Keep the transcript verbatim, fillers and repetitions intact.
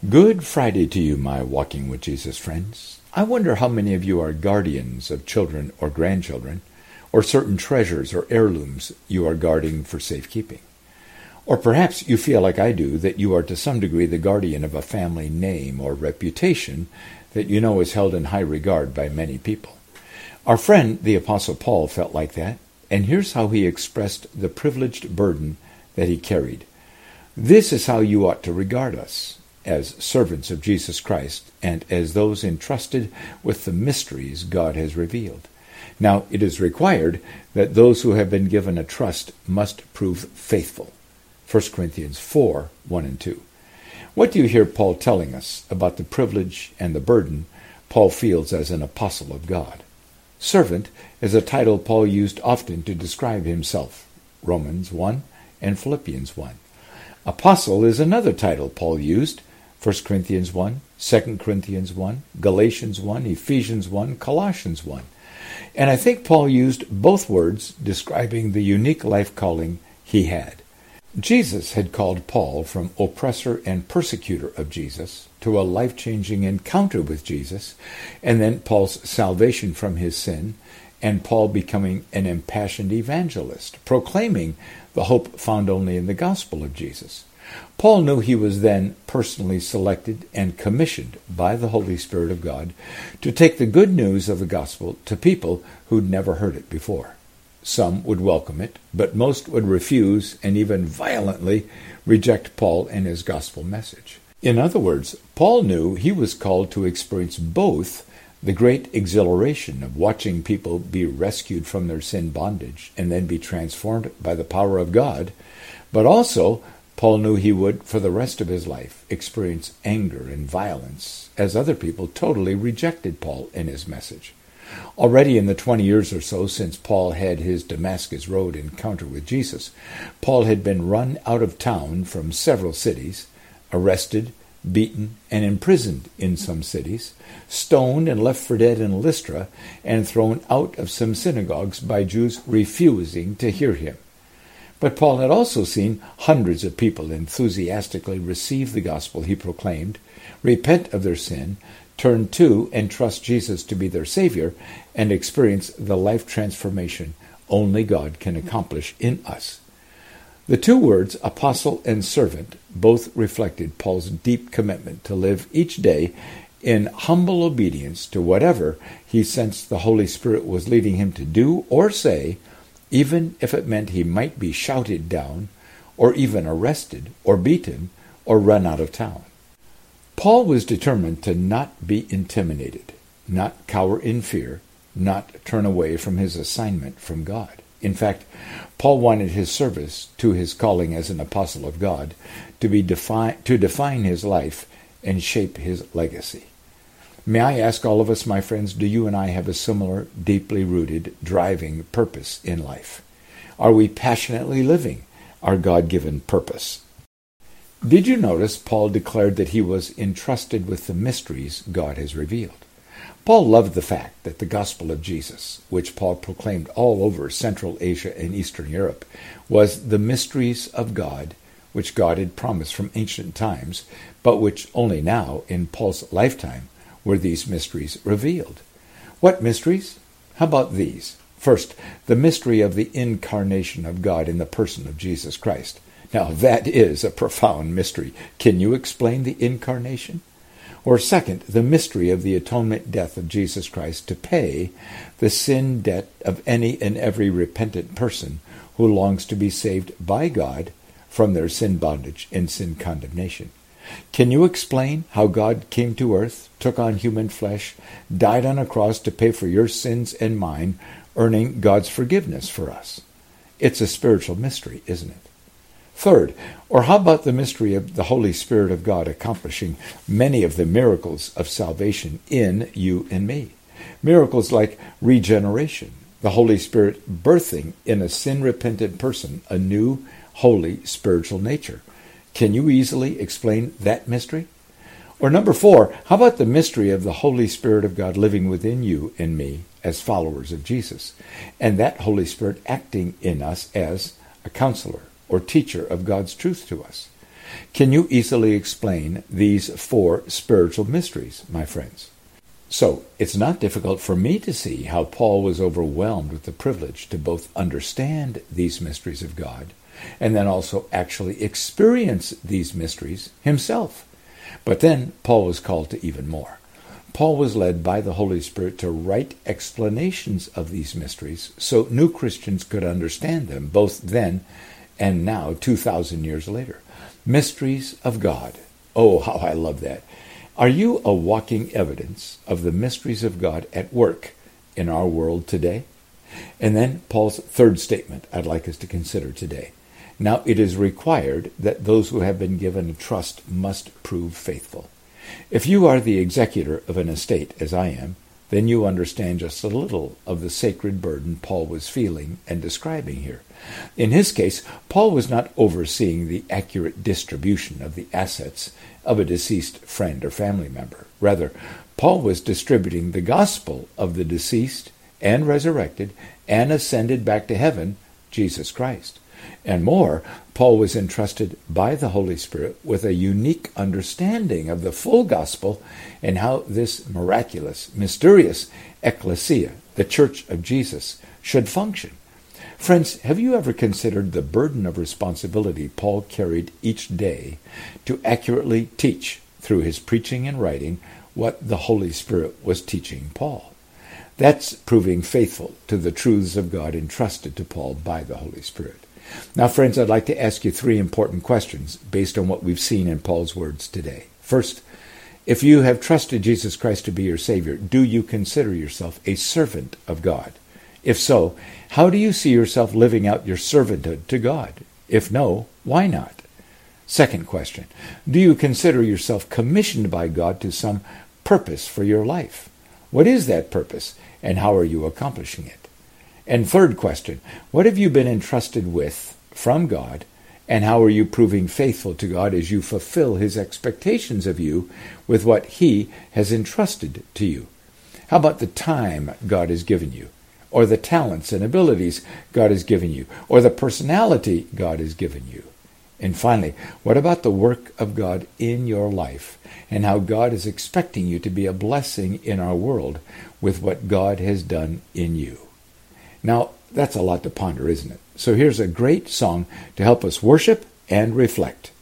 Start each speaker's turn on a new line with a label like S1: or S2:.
S1: Good Friday to you, my Walking with Jesus friends. I wonder how many of you are guardians of children or grandchildren, or certain treasures or heirlooms you are guarding for safekeeping. Or perhaps you feel like I do, that you are to some degree the guardian of a family name or reputation that you know is held in high regard by many people. Our friend, the Apostle Paul, felt like that, and here's how he expressed the privileged burden that he carried. This is how you ought to regard us, as servants of Jesus Christ, and as those entrusted with the mysteries God has revealed. Now, it is required that those who have been given a trust must prove faithful. First Corinthians four, one and two. What do you hear Paul telling us about the privilege and the burden Paul feels as an apostle of God? Servant is a title Paul used often to describe himself, Romans one and Philippians one. Apostle is another title Paul used, First Corinthians one, Second Corinthians one, Galatians one, Ephesians one, Colossians one. And I think Paul used both words describing the unique life calling he had. Jesus had called Paul from oppressor and persecutor of Jesus to a life-changing encounter with Jesus, and then Paul's salvation from his sin, and Paul becoming an impassioned evangelist, proclaiming the hope found only in the gospel of Jesus. Paul knew he was then personally selected and commissioned by the Holy Spirit of God to take the good news of the gospel to people who'd never heard it before. Some would welcome it, but most would refuse and even violently reject Paul and his gospel message. In other words, Paul knew he was called to experience both the great exhilaration of watching people be rescued from their sin bondage and then be transformed by the power of God, but also Paul knew he would, for the rest of his life, experience anger and violence as other people totally rejected Paul and his message. Already in the twenty years or so since Paul had his Damascus Road encounter with Jesus, Paul had been run out of town from several cities, arrested, beaten, and imprisoned in some cities, stoned and left for dead in Lystra, and thrown out of some synagogues by Jews refusing to hear him. But Paul had also seen hundreds of people enthusiastically receive the gospel he proclaimed, repent of their sin, turn to and trust Jesus to be their Savior, and experience the life transformation only God can accomplish in us. The two words, apostle and servant, both reflected Paul's deep commitment to live each day in humble obedience to whatever he sensed the Holy Spirit was leading him to do or say, even if it meant he might be shouted down, or even arrested, or beaten, or run out of town. Paul was determined to not be intimidated, not cower in fear, not turn away from his assignment from God. In fact, Paul wanted his service to his calling as an apostle of God to be defi- to define his life and shape his legacy. May I ask all of us, my friends, do you and I have a similar, deeply rooted, driving purpose in life? Are we passionately living our God-given purpose? Did you notice Paul declared that he was entrusted with the mysteries God has revealed? Paul loved the fact that the gospel of Jesus, which Paul proclaimed all over Central Asia and Eastern Europe, was the mysteries of God, which God had promised from ancient times, but which only now, in Paul's lifetime, were these mysteries revealed. What mysteries? How about these? First, the mystery of the incarnation of God in the person of Jesus Christ. Now, that is a profound mystery. Can you explain the incarnation? Or second, the mystery of the atonement death of Jesus Christ to pay the sin debt of any and every repentant person who longs to be saved by God from their sin bondage and sin condemnation. Can you explain how God came to earth, took on human flesh, died on a cross to pay for your sins and mine, earning God's forgiveness for us? It's a spiritual mystery, isn't it? Third, or how about the mystery of the Holy Spirit of God accomplishing many of the miracles of salvation in you and me? Miracles like regeneration, the Holy Spirit birthing in a sin-repentant person a new, holy, spiritual nature. Can you easily explain that mystery? Or number four, how about the mystery of the Holy Spirit of God living within you and me as followers of Jesus, and that Holy Spirit acting in us as a counselor or teacher of God's truth to us? Can you easily explain these four spiritual mysteries, my friends? So, it's not difficult for me to see how Paul was overwhelmed with the privilege to both understand these mysteries of God and then also actually experience these mysteries himself. But then Paul was called to even more. Paul was led by the Holy Spirit to write explanations of these mysteries so new Christians could understand them, both then and now, two thousand years later. Mysteries of God. Oh, how I love that. Are you a walking evidence of the mysteries of God at work in our world today? And then Paul's third statement I'd like us to consider today. Now it is required that those who have been given a trust must prove faithful. If you are the executor of an estate, as I am, then you understand just a little of the sacred burden Paul was feeling and describing here. In his case, Paul was not overseeing the accurate distribution of the assets of a deceased friend or family member. Rather, Paul was distributing the gospel of the deceased and resurrected and ascended back to heaven, Jesus Christ. And more, Paul was entrusted by the Holy Spirit with a unique understanding of the full gospel and how this miraculous, mysterious ecclesia, the Church of Jesus, should function. Friends, have you ever considered the burden of responsibility Paul carried each day to accurately teach, through his preaching and writing, what the Holy Spirit was teaching Paul? That's proving faithful to the truths of God entrusted to Paul by the Holy Spirit. Now, friends, I'd like to ask you three important questions based on what we've seen in Paul's words today. First, if you have trusted Jesus Christ to be your Savior, do you consider yourself a servant of God? If so, how do you see yourself living out your servanthood to God? If no, why not? Second question, do you consider yourself commissioned by God to some purpose for your life? What is that purpose, and how are you accomplishing it? And third question, what have you been entrusted with from God, and how are you proving faithful to God as you fulfill His expectations of you with what He has entrusted to you? How about the time God has given you, or the talents and abilities God has given you, or the personality God has given you? And finally, what about the work of God in your life, and how God is expecting you to be a blessing in our world with what God has done in you? Now, that's a lot to ponder, isn't it? So here's a great song to help us worship and reflect.